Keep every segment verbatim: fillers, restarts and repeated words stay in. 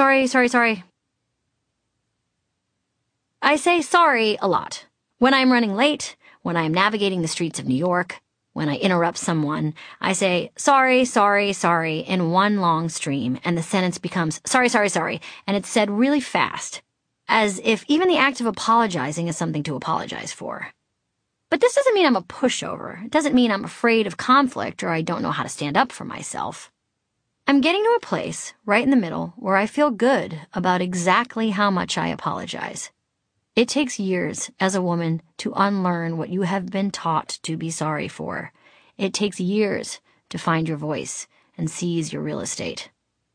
sorry, sorry, sorry. I say sorry a lot. When I'm running late, when I'm navigating the streets of New York, when I interrupt someone, I say sorry, sorry, sorry in one long stream, and the sentence becomes sorry, sorry, sorry, and it's said really fast, as if even the act of apologizing is something to apologize for. But this doesn't mean I'm a pushover. It doesn't mean I'm afraid of conflict or I don't know how to stand up for myself. I'm getting to a place, right in the middle, where I feel good about exactly how much I apologize. It takes years, as a woman, to unlearn what you have been taught to be sorry for. It takes years to find your voice and seize your real estate.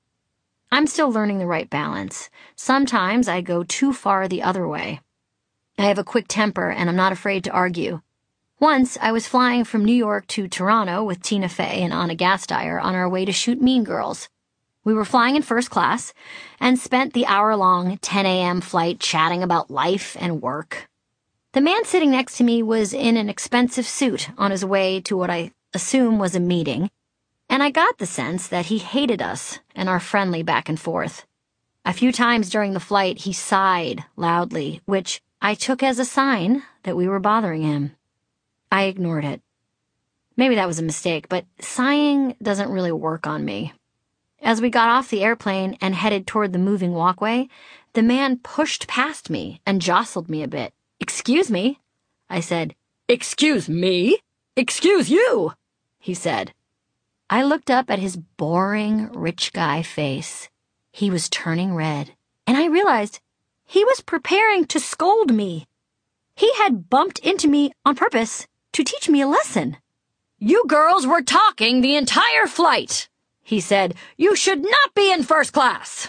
I'm still learning the right balance. Sometimes I go too far the other way. I have a quick temper and I'm not afraid to argue. Once, I was flying from New York to Toronto with Tina Fey and Anna Gasteyer on our way to shoot Mean Girls. We were flying in first class and spent the hour-long ten a.m. flight chatting about life and work. The man sitting next to me was in an expensive suit on his way to what I assume was a meeting, and I got the sense that he hated us and our friendly back and forth. A few times during the flight, he sighed loudly, which I took as a sign that we were bothering him. I ignored it. Maybe that was a mistake, but sighing doesn't really work on me. As we got off the airplane and headed toward the moving walkway, the man pushed past me and jostled me a bit. "Excuse me," I said. "Excuse me? Excuse you," he said. I looked up at his boring, rich guy face. He was turning red, and I realized he was preparing to scold me. He had bumped into me on purpose to teach me a lesson. "You girls were talking the entire flight," he said. "You should not be in first class."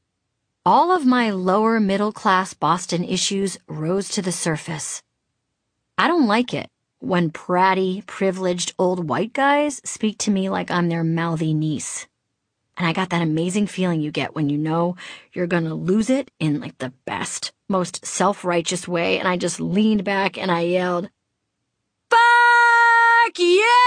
All of my lower middle class Boston issues rose to the surface. I don't like it when pratty, privileged old white guys speak to me like I'm their mouthy niece. And I got that amazing feeling you get when you know you're gonna lose it in like the best, most self-righteous way, and I just leaned back and I yelled, "Fuck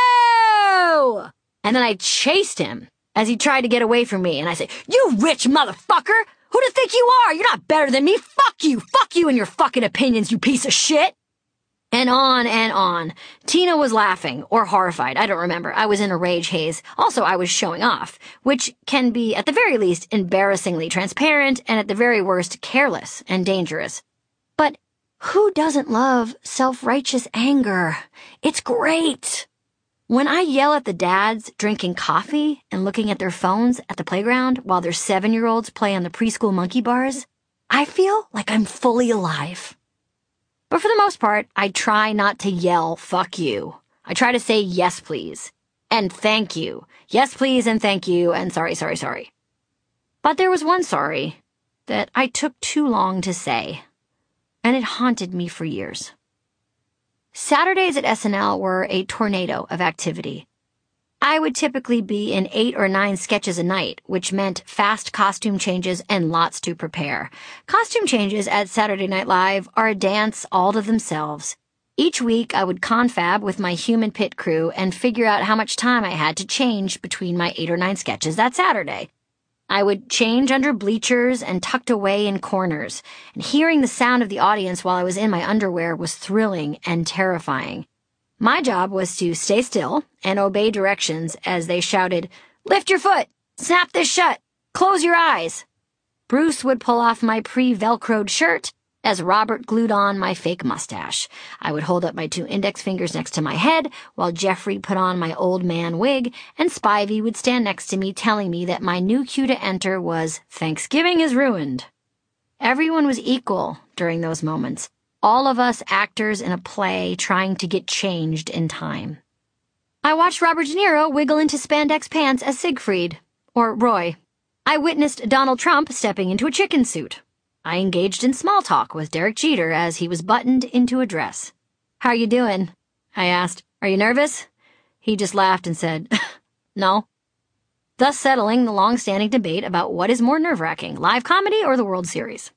you!" And then I chased him as he tried to get away from me, and I said, "You rich motherfucker! Who do you think you are? You're not better than me! Fuck you! Fuck you and your fucking opinions, you piece of shit!" And on and on. Tina was laughing, or horrified, I don't remember. I was in a rage haze. Also, I was showing off, which can be, at the very least, embarrassingly transparent, and at the very worst, careless and dangerous. But who doesn't love self-righteous anger? It's great! When I yell at the dads drinking coffee and looking at their phones at the playground while their seven-year-olds play on the preschool monkey bars, I feel like I'm fully alive. But for the most part, I try not to yell, "Fuck you." I try to say yes, please, and thank you. Yes, please, and thank you, and sorry, sorry, sorry. But there was one sorry that I took too long to say, and it haunted me for years. Saturdays at S N L were a tornado of activity. I would typically be in eight or nine sketches a night, which meant fast costume changes and lots to prepare. Costume changes at Saturday Night Live are a dance all to themselves. Each week, I would confab with my human pit crew and figure out how much time I had to change between my eight or nine sketches that Saturday. I would change under bleachers and tucked away in corners, and hearing the sound of the audience while I was in my underwear was thrilling and terrifying. My job was to stay still and obey directions as they shouted, "Lift your foot! Snap this shut! Close your eyes!" Bruce would pull off my pre-velcroed shirt as Robert glued on my fake mustache. I would hold up my two index fingers next to my head while Jeffrey put on my old man wig, and Spivey would stand next to me telling me that my new cue to enter was "Thanksgiving is ruined." Everyone was equal during those moments. All of us actors in a play trying to get changed in time. I watched Robert De Niro wiggle into spandex pants as Siegfried, or Roy. I witnessed Donald Trump stepping into a chicken suit. I engaged in small talk with Derek Jeter as he was buttoned into a dress. "How are you doing?" I asked. "Are you nervous?" He just laughed and said, "No." Thus settling the long-standing debate about what is more nerve-wracking, live comedy or the World Series.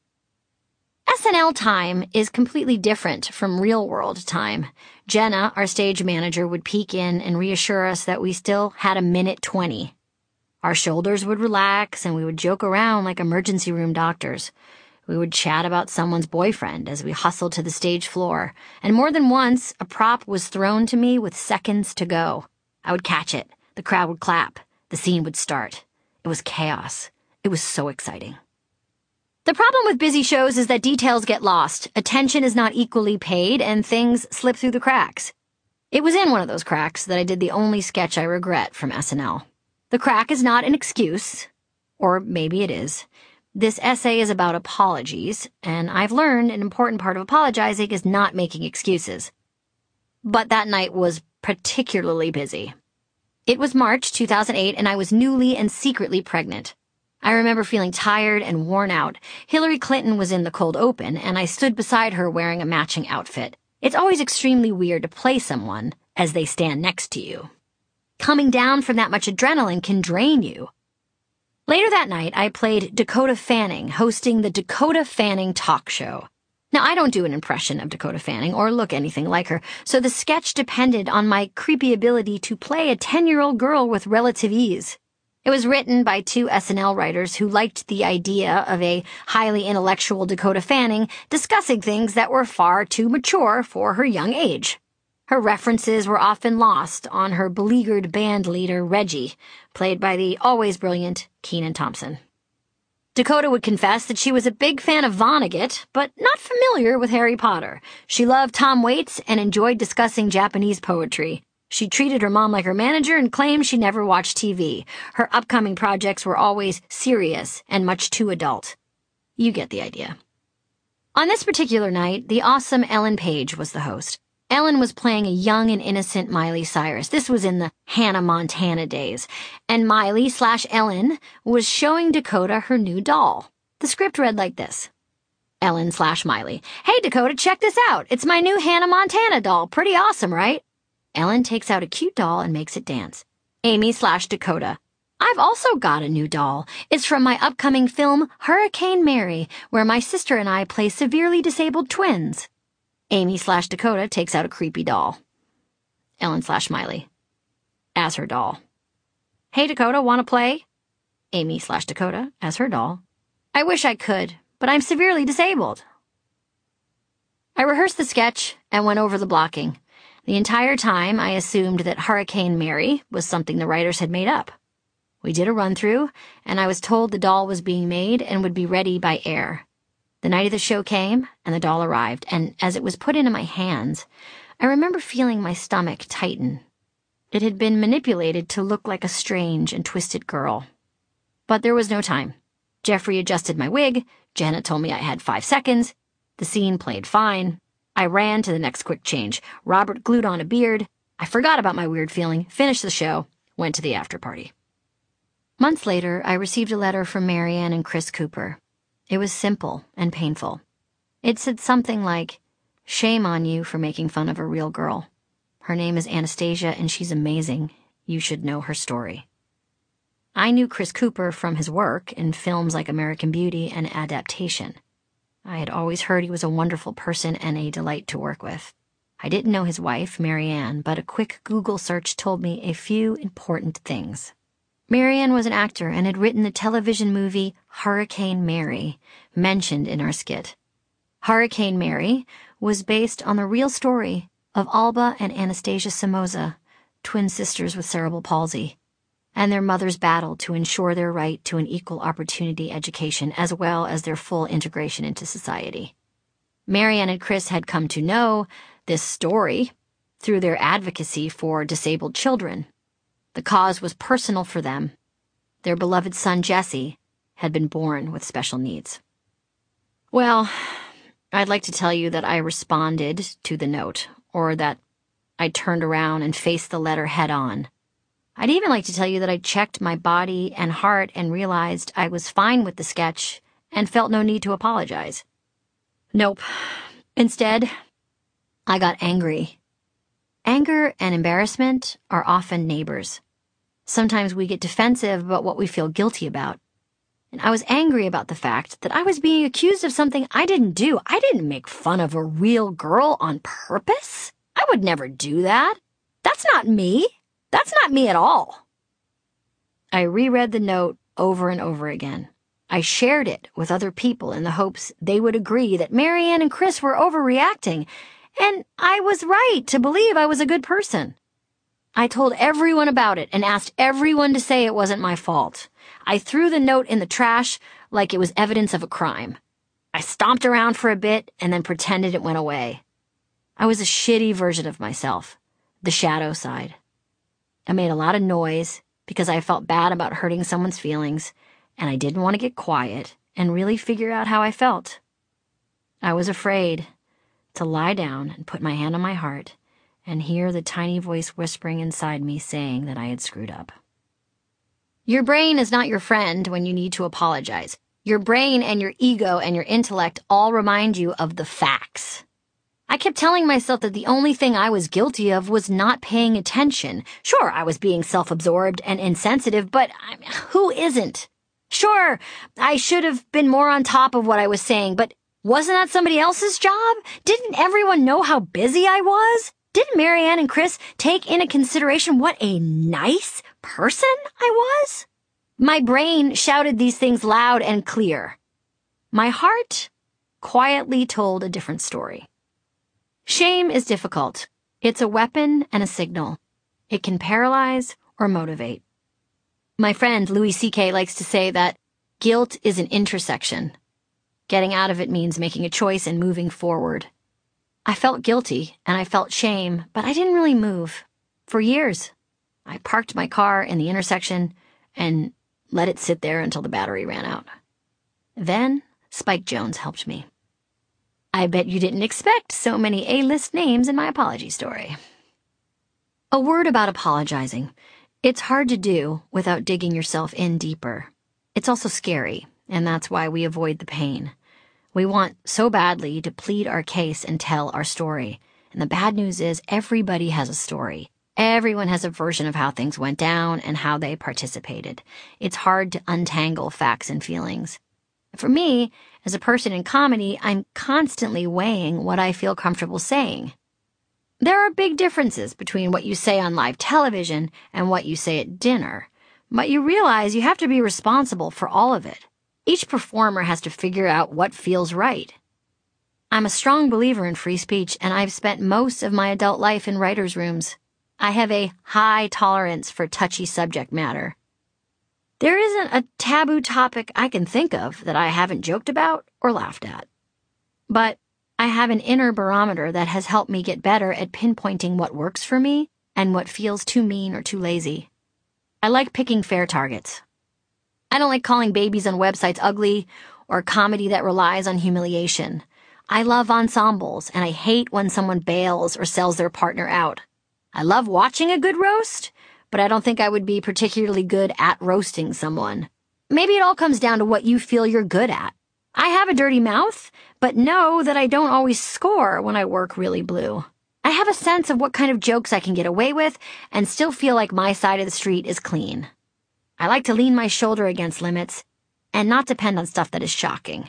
S N L time is completely different from real-world time. Jenna, our stage manager, would peek in and reassure us that we still had a minute twenty. Our shoulders would relax and we would joke around like emergency room doctors. We would chat about someone's boyfriend as we hustled to the stage floor, and more than once, a prop was thrown to me with seconds to go. I would catch it. The crowd would clap. The scene would start. It was chaos. It was so exciting. The problem with busy shows is that details get lost, attention is not equally paid, and things slip through the cracks. It was in one of those cracks that I did the only sketch I regret from S N L. The crack is not an excuse, or maybe it is. This essay is about apologies, and I've learned an important part of apologizing is not making excuses. But that night was particularly busy. It was March two thousand eight, and I was newly and secretly pregnant. I remember feeling tired and worn out. Hillary Clinton was in the cold open, and I stood beside her wearing a matching outfit. It's always extremely weird to play someone as they stand next to you. Coming down from that much adrenaline can drain you. Later that night, I played Dakota Fanning, hosting the Dakota Fanning Talk Show. Now, I don't do an impression of Dakota Fanning or look anything like her, so the sketch depended on my creepy ability to play a ten-year-old girl with relative ease. It was written by two S N L writers who liked the idea of a highly intellectual Dakota Fanning discussing things that were far too mature for her young age. Her references were often lost on her beleaguered band leader, Reggie, played by the always brilliant Kenan Thompson. Dakota would confess that she was a big fan of Vonnegut, but not familiar with Harry Potter. She loved Tom Waits and enjoyed discussing Japanese poetry. She treated her mom like her manager and claimed she never watched T V. Her upcoming projects were always serious and much too adult. You get the idea. On this particular night, the awesome Ellen Page was the host. Ellen was playing a young and innocent Miley Cyrus. This was in the Hannah Montana days. And Miley slash Ellen was showing Dakota her new doll. The script read like this. Ellen slash Miley. Hey, Dakota, check this out. It's my new Hannah Montana doll. Pretty awesome, right? Ellen takes out a cute doll and makes it dance. Amy slash Dakota. I've also got a new doll. It's from my upcoming film, Hurricane Mary, where my sister and I play severely disabled twins. Amy slash Dakota takes out a creepy doll. Ellen slash Miley. As her doll. Hey, Dakota, want to play? Amy slash Dakota as her doll. I wish I could, but I'm severely disabled. I rehearsed the sketch and went over the blocking. The entire time, I assumed that Hurricane Mary was something the writers had made up. We did a run-through, and I was told the doll was being made and would be ready by air. The night of the show came, and the doll arrived, and as it was put into my hands, I remember feeling my stomach tighten. It had been manipulated to look like a strange and twisted girl. But there was no time. Jeffrey adjusted my wig, Janet told me I had five seconds, the scene played fine. I ran to the next quick change. Robert glued on a beard. I forgot about my weird feeling, finished the show, went to the after party. Months later, I received a letter from Marianne and Chris Cooper. It was simple and painful. It said something like, shame on you for making fun of a real girl. Her name is Anastasia and she's amazing. You should know her story. I knew Chris Cooper from his work in films like American Beauty and Adaptation. I had always heard he was a wonderful person and a delight to work with. I didn't know his wife, Marianne, but a quick Google search told me a few important things. Marianne was an actor and had written the television movie Hurricane Mary, mentioned in our skit. Hurricane Mary was based on the real story of Alba and Anastasia Somoza, twin sisters with cerebral palsy, and their mother's battle to ensure their right to an equal opportunity education as well as their full integration into society. Marianne and Chris had come to know this story through their advocacy for disabled children. The cause was personal for them. Their beloved son, Jesse, had been born with special needs. Well, I'd like to tell you that I responded to the note, or that I turned around and faced the letter head on. I'd even like to tell you that I checked my body and heart and realized I was fine with the sketch and felt no need to apologize. Nope. Instead, I got angry. Anger and embarrassment are often neighbors. Sometimes we get defensive about what we feel guilty about. And I was angry about the fact that I was being accused of something I didn't do. I didn't make fun of a real girl on purpose. I would never do that. That's not me. That's not me at all. I reread the note over and over again. I shared it with other people in the hopes they would agree that Marianne and Chris were overreacting, and I was right to believe I was a good person. I told everyone about it and asked everyone to say it wasn't my fault. I threw the note in the trash like it was evidence of a crime. I stomped around for a bit and then pretended it went away. I was a shitty version of myself, the shadow side. I made a lot of noise because I felt bad about hurting someone's feelings, and I didn't want to get quiet and really figure out how I felt. I was afraid to lie down and put my hand on my heart and hear the tiny voice whispering inside me saying that I had screwed up. Your brain is not your friend when you need to apologize. Your brain and your ego and your intellect all remind you of the facts. I kept telling myself that the only thing I was guilty of was not paying attention. Sure, I was being self-absorbed and insensitive, but I mean, who isn't? Sure, I should have been more on top of what I was saying, but wasn't that somebody else's job? Didn't everyone know how busy I was? Didn't Marianne and Chris take into consideration what a nice person I was? My brain shouted these things loud and clear. My heart quietly told a different story. Shame is difficult. It's a weapon and a signal. It can paralyze or motivate. My friend Louis C K likes to say that guilt is an intersection. Getting out of it means making a choice and moving forward. I felt guilty and I felt shame, but I didn't really move. For years, I parked my car in the intersection and let it sit there until the battery ran out. Then Spike Jonze helped me. I bet you didn't expect so many A-list names in my apology story. A word about apologizing. It's hard to do without digging yourself in deeper. It's also scary, and that's why we avoid the pain. We want so badly to plead our case and tell our story. And the bad news is everybody has a story. Everyone has a version of how things went down and how they participated. It's hard to untangle facts and feelings. For me, as a person in comedy, I'm constantly weighing what I feel comfortable saying. There are big differences between what you say on live television and what you say at dinner, but you realize you have to be responsible for all of it. Each performer has to figure out what feels right. I'm a strong believer in free speech, and I've spent most of my adult life in writers' rooms. I have a high tolerance for touchy subject matter. There isn't a taboo topic I can think of that I haven't joked about or laughed at. But I have an inner barometer that has helped me get better at pinpointing what works for me and what feels too mean or too lazy. I like picking fair targets. I don't like calling babies on websites ugly or comedy that relies on humiliation. I love ensembles, and I hate when someone bails or sells their partner out. I love watching a good roast, but I don't think I would be particularly good at roasting someone. Maybe it all comes down to what you feel you're good at. I have a dirty mouth, but know that I don't always score when I work really blue. I have a sense of what kind of jokes I can get away with and still feel like my side of the street is clean. I like to lean my shoulder against limits and not depend on stuff that is shocking.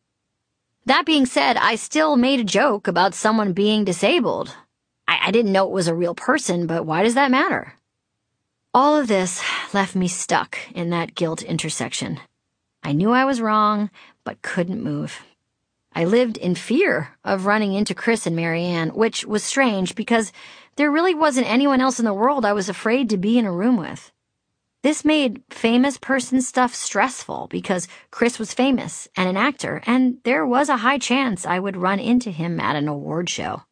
That being said, I still made a joke about someone being disabled. I, I didn't know it was a real person, but why does that matter? All of this left me stuck in that guilt intersection. I knew I was wrong, but couldn't move. I lived in fear of running into Chris and Marianne, which was strange because there really wasn't anyone else in the world I was afraid to be in a room with. This made famous person stuff stressful because Chris was famous and an actor, and there was a high chance I would run into him at an award show.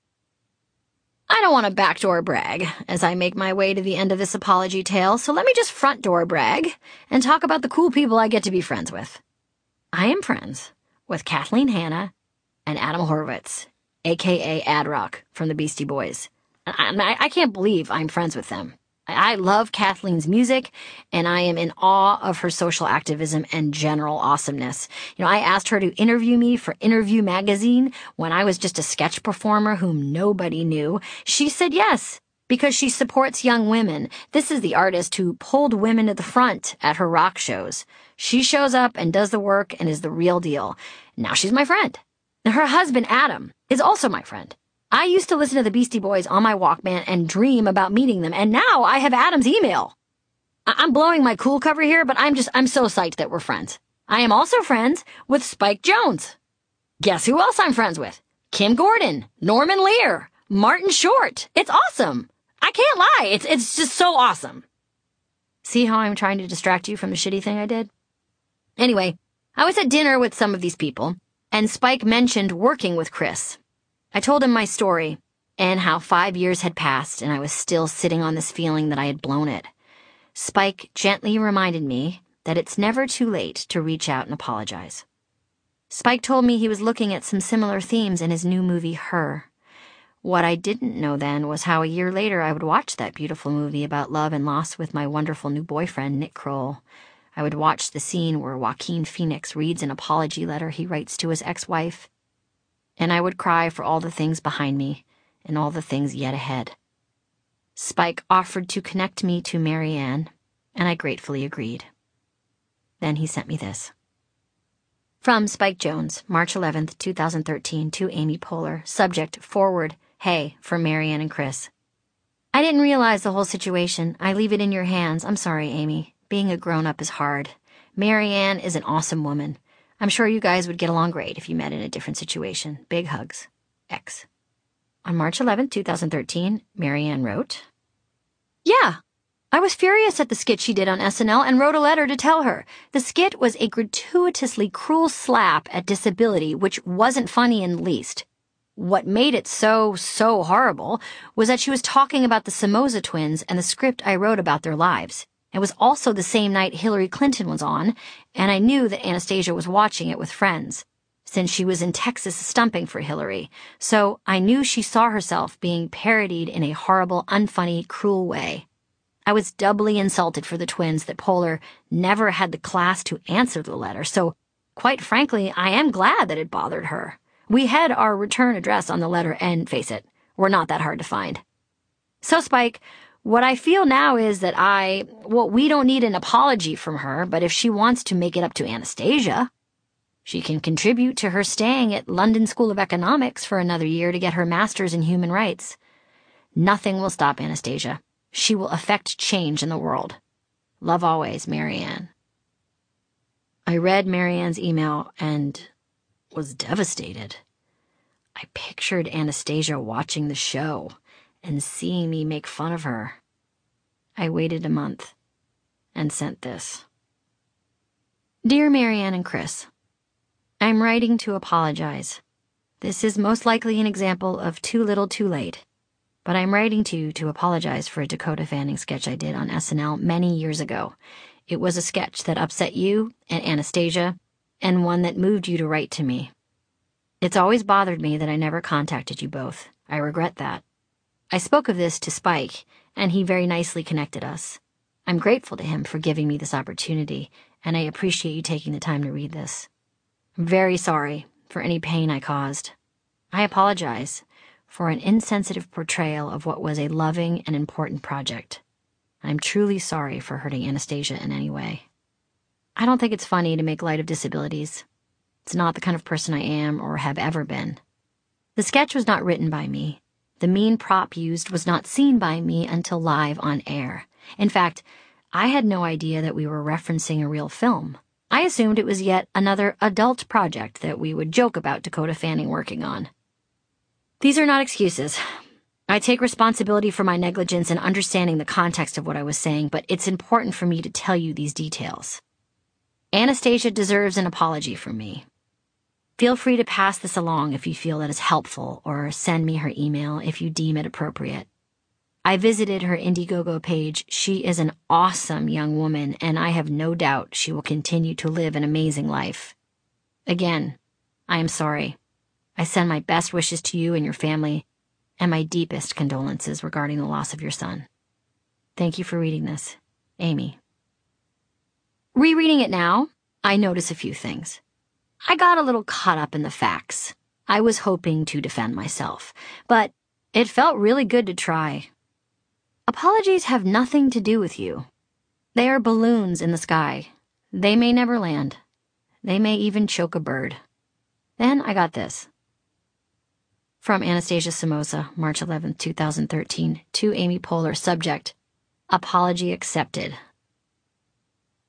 I don't want to backdoor brag as I make my way to the end of this apology tale, so let me just front door brag and talk about the cool people I get to be friends with. I am friends with Kathleen Hanna and Adam Horovitz, aka Ad Rock from the Beastie Boys. I, I can't believe I'm friends with them. I love Kathleen's music, and I am in awe of her social activism and general awesomeness. You know, I asked her to interview me for Interview Magazine when I was just a sketch performer whom nobody knew. She said yes, because she supports young women. This is the artist who pulled women to the front at her rock shows. She shows up and does the work and is the real deal. Now she's my friend. Her husband, Adam, is also my friend. I used to listen to the Beastie Boys on my Walkman and dream about meeting them, and now I have Adam's email. I- I'm blowing my cool cover here, but I'm just, I'm so psyched that we're friends. I am also friends with Spike Jonze. Guess who else I'm friends with? Kim Gordon, Norman Lear, Martin Short. It's awesome. I can't lie. It's, it's just so awesome. See how I'm trying to distract you from the shitty thing I did? Anyway, I was at dinner with some of these people, and Spike mentioned working with Chris. I told him my story, and how five years had passed and I was still sitting on this feeling that I had blown it. Spike gently reminded me that it's never too late to reach out and apologize. Spike told me he was looking at some similar themes in his new movie, Her. What I didn't know then was how a year later I would watch that beautiful movie about love and loss with my wonderful new boyfriend, Nick Kroll. I would watch the scene where Joaquin Phoenix reads an apology letter he writes to his ex-wife, and I would cry for all the things behind me and all the things yet ahead. Spike offered to connect me to Marianne, and I gratefully agreed. Then he sent me this. From Spike Jonze, March eleventh, two thousand thirteen, to Amy Poehler. Subject, forward, hey, for Marianne and Chris. I didn't realize the whole situation. I leave it in your hands. I'm sorry, Amy. Being a grown-up is hard. Marianne is an awesome woman. I'm sure you guys would get along great if you met in a different situation. Big hugs. X. On March eleventh, two thousand thirteen, Marianne wrote, Yeah, I was furious at the skit she did on S N L and wrote a letter to tell her. The skit was a gratuitously cruel slap at disability, which wasn't funny in the least. What made it so, so horrible was that she was talking about the Somoza twins and the script I wrote about their lives. It was also the same night Hillary Clinton was on, and I knew that Anastasia was watching it with friends, since she was in Texas stumping for Hillary, so I knew she saw herself being parodied in a horrible, unfunny, cruel way. I was doubly insulted for the twins that Poehler never had the class to answer the letter, so quite frankly, I am glad that it bothered her. We had our return address on the letter, and face it, we're not that hard to find. So, Spike, what I feel now is that I, well, we don't need an apology from her, but if she wants to make it up to Anastasia, she can contribute to her staying at London School of Economics for another year to get her master's in human rights. Nothing will stop Anastasia. She will affect change in the world. Love always, Marianne. I read Marianne's email and was devastated. I pictured Anastasia watching the show and seeing me make fun of her. I waited a month and sent this. Dear Marianne and Chris, I'm writing to apologize. This is most likely an example of too little too late, but I'm writing to you to apologize for a Dakota Fanning sketch I did on S N L many years ago. It was a sketch that upset you and Anastasia, and one that moved you to write to me. It's always bothered me that I never contacted you both. I regret that. I spoke of this to Spike, and he very nicely connected us. I'm grateful to him for giving me this opportunity, and I appreciate you taking the time to read this. I'm very sorry for any pain I caused. I apologize for an insensitive portrayal of what was a loving and important project. I'm truly sorry for hurting Anastasia in any way. I don't think it's funny to make light of disabilities. It's not the kind of person I am or have ever been. The sketch was not written by me. The mean prop used was not seen by me until live on air. In fact, I had no idea that we were referencing a real film. I assumed it was yet another adult project that we would joke about Dakota Fanning working on. These are not excuses. I take responsibility for my negligence in understanding the context of what I was saying, but it's important for me to tell you these details. Anastasia deserves an apology from me. Feel free to pass this along if you feel that is helpful, or send me her email if you deem it appropriate. I visited her Indiegogo page. She is an awesome young woman, and I have no doubt she will continue to live an amazing life. Again, I am sorry. I send my best wishes to you and your family, and my deepest condolences regarding the loss of your son. Thank you for reading this. Amy. Rereading it now, I notice a few things. I got a little caught up in the facts. I was hoping to defend myself, but it felt really good to try. Apologies have nothing to do with you. They are balloons in the sky. They may never land. They may even choke a bird. Then I got this. From Anastasia Somoza, March eleventh, two thousand thirteen, to Amy Poehler. Subject, apology accepted.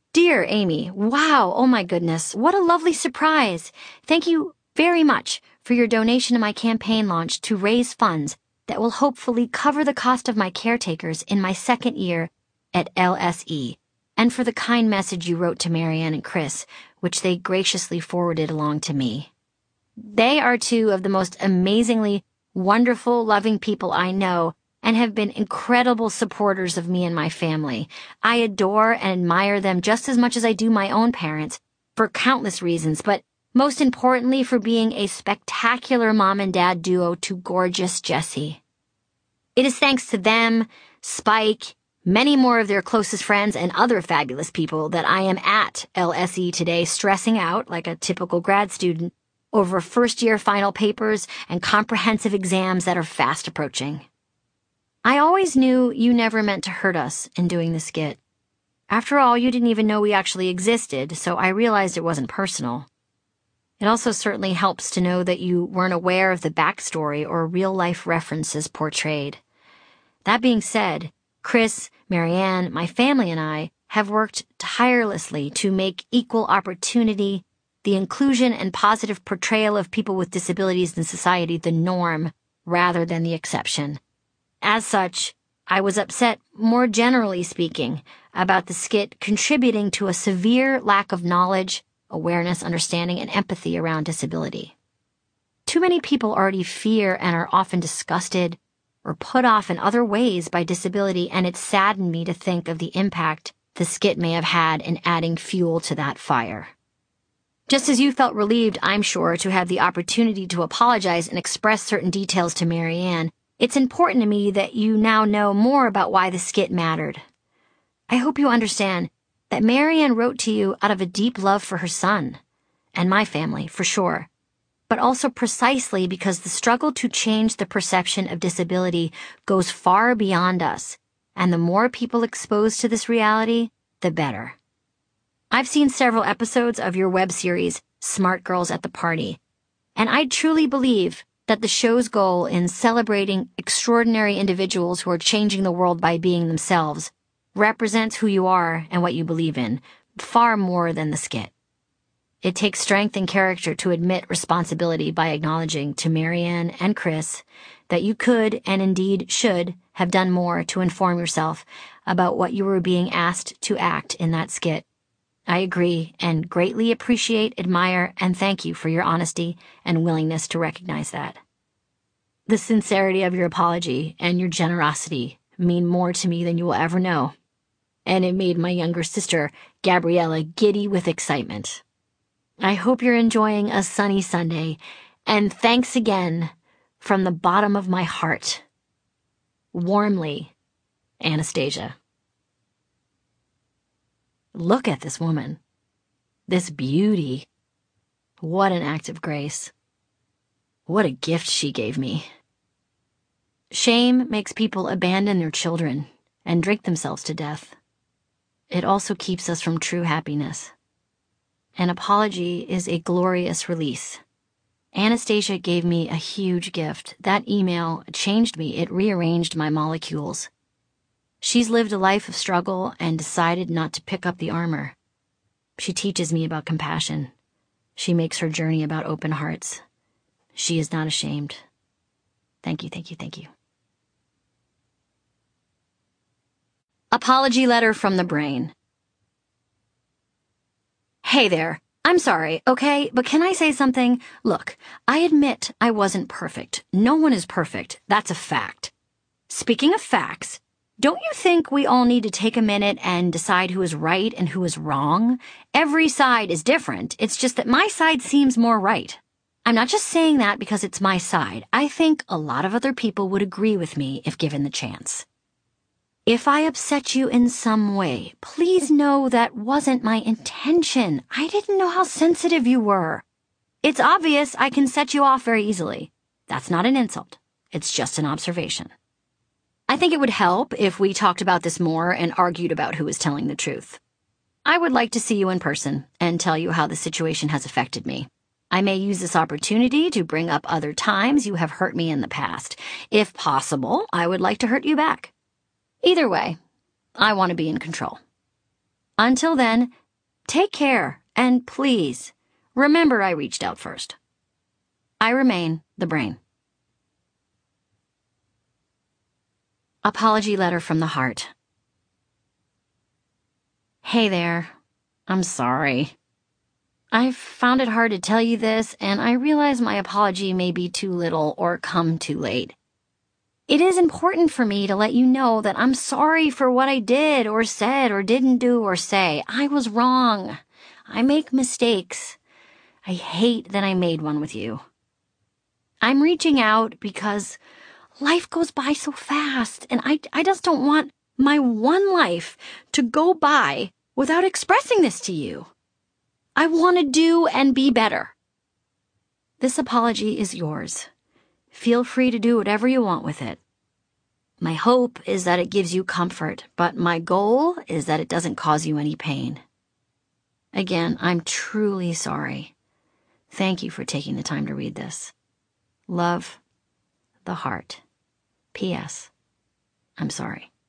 Dear Amy, wow, oh my goodness, what a lovely surprise. Thank you very much for your donation to my campaign launch to raise funds that will hopefully cover the cost of my caretakers in my second year at L S E, and for the kind message you wrote to Marianne and Chris, which they graciously forwarded along to me. They are two of the most amazingly wonderful, loving people I know, and have been incredible supporters of me and my family. I adore and admire them just as much as I do my own parents, for countless reasons, but most importantly for being a spectacular mom and dad duo to gorgeous Jessie. It is thanks to them, Spike, many more of their closest friends, and other fabulous people that I am at L S E today, stressing out like a typical grad student over first-year final papers and comprehensive exams that are fast approaching. I always knew you never meant to hurt us in doing the skit. After all, you didn't even know we actually existed, so I realized it wasn't personal. It also certainly helps to know that you weren't aware of the backstory or real-life references portrayed. That being said, Chris, Marianne, my family, and I have worked tirelessly to make equal opportunity, the inclusion and positive portrayal of people with disabilities in society the norm rather than the exception. As such, I was upset, more generally speaking, about the skit contributing to a severe lack of knowledge, awareness, understanding, and empathy around disability. Too many people already fear and are often disgusted or put off in other ways by disability, and it saddened me to think of the impact the skit may have had in adding fuel to that fire. Just as you felt relieved, I'm sure, to have the opportunity to apologize and express certain details to Marianne, it's important to me that you now know more about why the skit mattered. I hope you understand that Marianne wrote to you out of a deep love for her son, and my family, for sure, but also precisely because the struggle to change the perception of disability goes far beyond us, and the more people exposed to this reality, the better. I've seen several episodes of your web series, Smart Girls at the Party, and I truly believe that the show's goal in celebrating extraordinary individuals who are changing the world by being themselves represents who you are and what you believe in, far more than the skit. It takes strength and character to admit responsibility by acknowledging to Marianne and Chris that you could, and indeed should, have done more to inform yourself about what you were being asked to act in that skit. I agree and greatly appreciate, admire, and thank you for your honesty and willingness to recognize that. The sincerity of your apology and your generosity mean more to me than you will ever know, and it made my younger sister, Gabriella, giddy with excitement. I hope you're enjoying a sunny Sunday, and thanks again from the bottom of my heart. Warmly, Anastasia. Look at this woman. This beauty. What an act of grace. What a gift she gave me. Shame makes people abandon their children and drink themselves to death. It also keeps us from true happiness. An apology is a glorious release. Anastasia gave me a huge gift. That email changed me. It rearranged my molecules. She's lived a life of struggle and decided not to pick up the armor. She teaches me about compassion. She makes her journey about open hearts. She is not ashamed. Thank you, thank you, thank you. Apology letter from the brain. Hey there. I'm sorry, okay? But can I say something? Look, I admit I wasn't perfect. No one is perfect. That's a fact. Speaking of facts, don't you think we all need to take a minute and decide who is right and who is wrong? Every side is different. It's just that my side seems more right. I'm not just saying that because it's my side. I think a lot of other people would agree with me if given the chance. If I upset you in some way, please know that wasn't my intention. I didn't know how sensitive you were. It's obvious I can set you off very easily. That's not an insult. It's just an observation. I think it would help if we talked about this more and argued about who is telling the truth. I would like to see you in person and tell you how the situation has affected me. I may use this opportunity to bring up other times you have hurt me in the past. If possible, I would like to hurt you back. Either way, I want to be in control. Until then, Take care, and please, remember I reached out first. I remain the brain. Apology letter from the heart. Hey there. I'm sorry. I've found it hard to tell you this, and I realize my apology may be too little or come too late. It is important for me to let you know that I'm sorry for what I did or said or didn't do or say. I was wrong. I make mistakes. I hate that I made one with you. I'm reaching out because life goes by so fast, and I, I just don't want my one life to go by without expressing this to you. I want to do and be better. This apology is yours. Feel free to do whatever you want with it. My hope is that it gives you comfort, but my goal is that it doesn't cause you any pain. Again, I'm truly sorry. Thank you for taking the time to read this. Love, the heart. P S. I'm sorry.